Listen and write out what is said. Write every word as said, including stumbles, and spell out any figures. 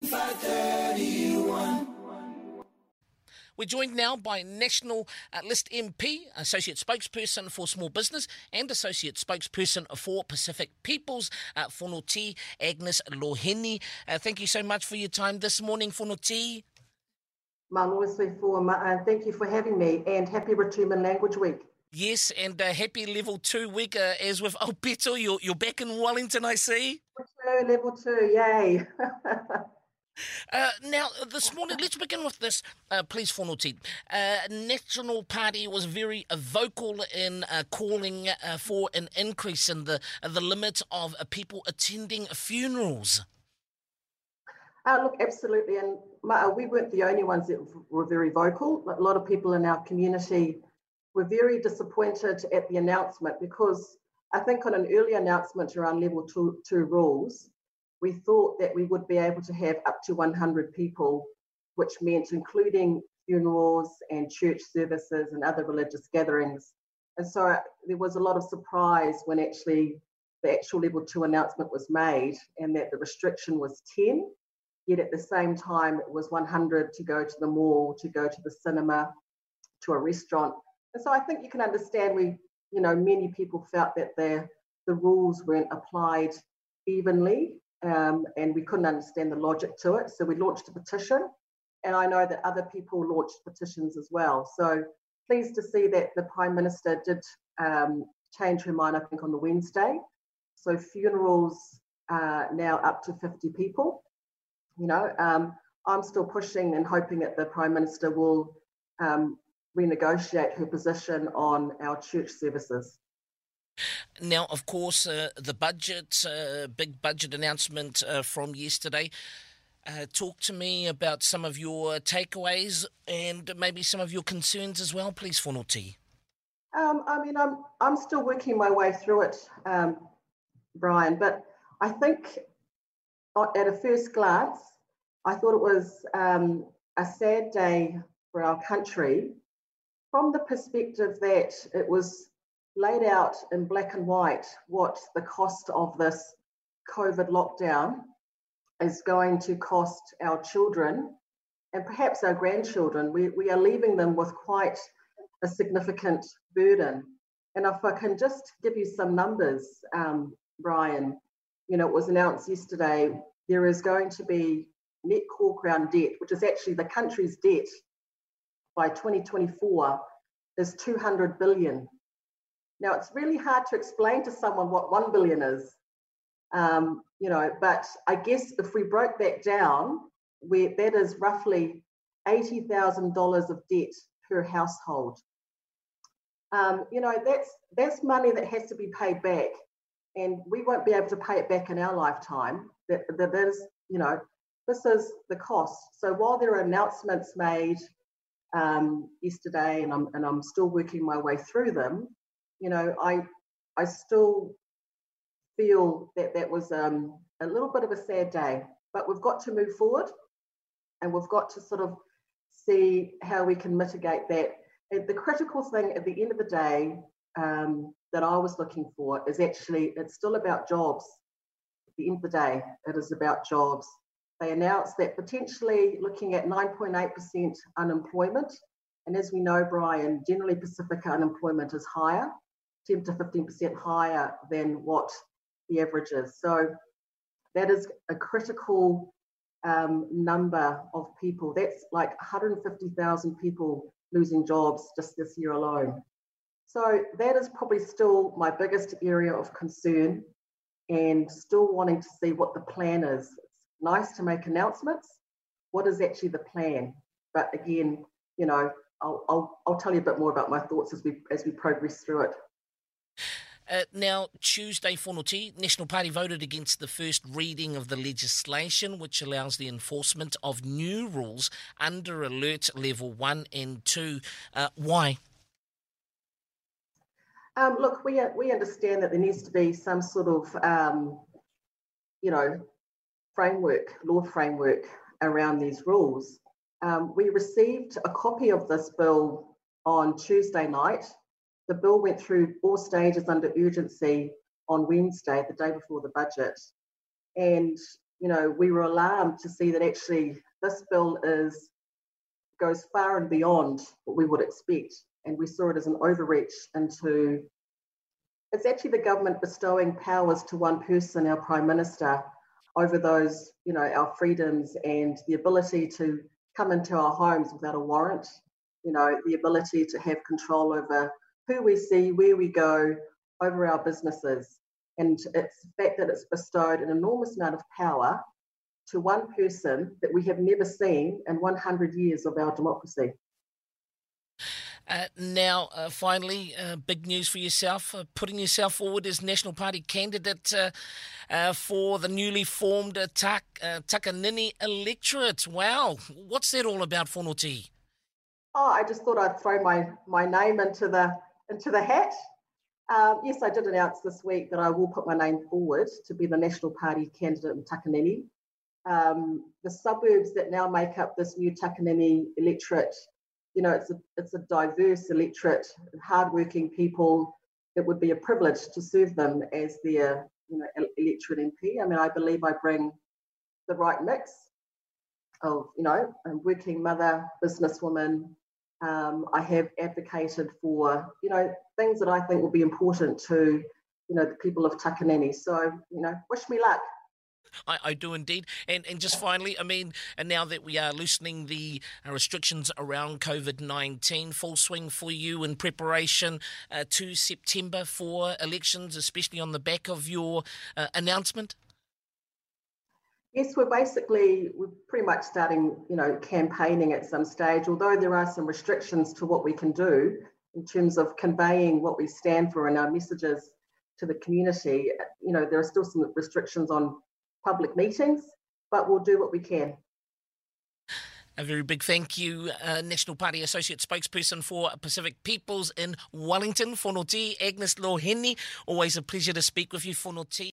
five thirty-one. We're joined now by National uh, List M P, Associate Spokesperson for Small Business and Associate Spokesperson for Pacific Peoples, uh, Whanoti Agnes Loheni. Uh, thank you so much for your time this morning, Whanoti. Malosi for, uh, thank you for having me, and happy Ratuman Language Week. Yes, and uh, happy level two week uh, as with Aopeto. You're, you're back in Wellington, I see. Level two, level two, yay. Uh, now, this morning, let's begin with this, uh, please, Whanoti. Uh, National Party was very uh, vocal in uh, calling uh, for an increase in the uh, the limit of uh, people attending funerals. Uh, look, absolutely, and uh, we weren't the only ones that were very vocal. A lot of people in our community were very disappointed at the announcement, because I think on an early announcement around level two, two rules, we thought that we would be able to have up to one hundred people, which meant including funerals and church services and other religious gatherings. And so there was a lot of surprise when actually the actual level two announcement was made, and that the restriction was ten, yet at the same time it was one hundred to go to the mall, to go to the cinema, to a restaurant. And so I think you can understand we, you know, many people felt that the, the rules weren't applied evenly. Um, and we couldn't understand the logic to it. So we launched a petition, and I know that other people launched petitions as well. So pleased to see that the Prime Minister did um, change her mind, I think, on the Wednesday. So funerals are now up to fifty people. You know, um, I'm still pushing and hoping that the Prime Minister will um, renegotiate her position on our church services. Now, of course, uh, the budget, uh, big budget announcement uh, from yesterday. Uh, talk to me about some of your takeaways and maybe some of your concerns as well, please, Whanoti. Um, I mean, I'm I'm still working my way through it, um, Brian, but I think at a first glance, I thought it was um, a sad day for our country, from the perspective that it was laid out in black and white what the cost of this COVID lockdown is going to cost our children and perhaps our grandchildren. We, we are leaving them with quite a significant burden. And if I can just give you some numbers, um, Brian, you know, it was announced yesterday, there is going to be net core crown debt, which is actually the country's debt by twenty twenty-four, is two hundred billion. Now, it's really hard to explain to someone what one billion is, um, you know, but I guess if we broke that down, we, that is roughly eighty thousand dollars of debt per household. Um, you know, that's, that's money that has to be paid back, and we won't be able to pay it back in our lifetime. That, that is, you know, this is the cost. So while there are announcements made um, yesterday, and I'm, and I'm still working my way through them, you know, I I still feel that that was um, a little bit of a sad day, but we've got to move forward, and we've got to sort of see how we can mitigate that. And the critical thing at the end of the day um, that I was looking for is actually, it's still about jobs. At the end of the day, it is about jobs. They announced that potentially looking at nine point eight percent unemployment. And as we know, Brian, generally Pacifica unemployment is higher, ten to fifteen percent higher than what the average is. So that is a critical um, number of people. That's like one hundred fifty thousand people losing jobs just this year alone. So that is probably still my biggest area of concern, and still wanting to see what the plan is. It's nice to make announcements. What is actually the plan? But again, you know, I'll, I'll, I'll tell you a bit more about my thoughts as we as we progress through it. Uh, now, Tuesday, Whanoti, National Party voted against the first reading of the legislation, which allows the enforcement of new rules under Alert Level one and two. Uh, why? Um, look, we we understand that there needs to be some sort of, um, you know, framework, law framework around these rules. Um, we received a copy of this bill on Tuesday night. The bill went through all stages under urgency on Wednesday, the day before the budget. And you know, we were alarmed to see that actually this bill is goes far and beyond what we would expect. And we saw it as an overreach into, it's actually the government bestowing powers to one person, our Prime Minister, over those, you know, our freedoms and the ability to come into our homes without a warrant, you know, the ability to have control over who we see, where we go, over our businesses. And it's the fact that it's bestowed an enormous amount of power to one person that we have never seen in one hundred years of our democracy. Uh, now, uh, finally, uh, big news for yourself, uh, putting yourself forward as National Party candidate uh, uh, for the newly formed uh, Tak, uh, Takanini electorate. Wow, what's that all about, Whanoti? Oh, I just thought I'd throw my, my name into the into the hat. Um, yes, I did announce this week that I will put my name forward to be the National Party candidate in Takanini. Um, the suburbs that now make up this new Takanini electorate, you know, it's a it's a diverse electorate, hardworking people. It would be a privilege to serve them as their, you know, electorate M P. I mean, I believe I bring the right mix of, you know, a working mother, businesswoman. Um, I have advocated for, you know, things that I think will be important to, you know, the people of Takanini. So, you know, wish me luck. I, I do indeed. And and just finally, I mean, and now that we are loosening the uh, restrictions around COVID nineteen, full swing for you in preparation uh, to September for elections, especially on the back of your uh, announcement? Yes, we're basically, we're pretty much starting, you know, campaigning at some stage, although there are some restrictions to what we can do in terms of conveying what we stand for and our messages to the community. You know, there are still some restrictions on public meetings, but we'll do what we can. A very big thank you, uh, National Party Associate Spokesperson for Pacific Peoples in Wellington, Whanoti, Agnes Loheni. Always a pleasure to speak with you, Whanoti.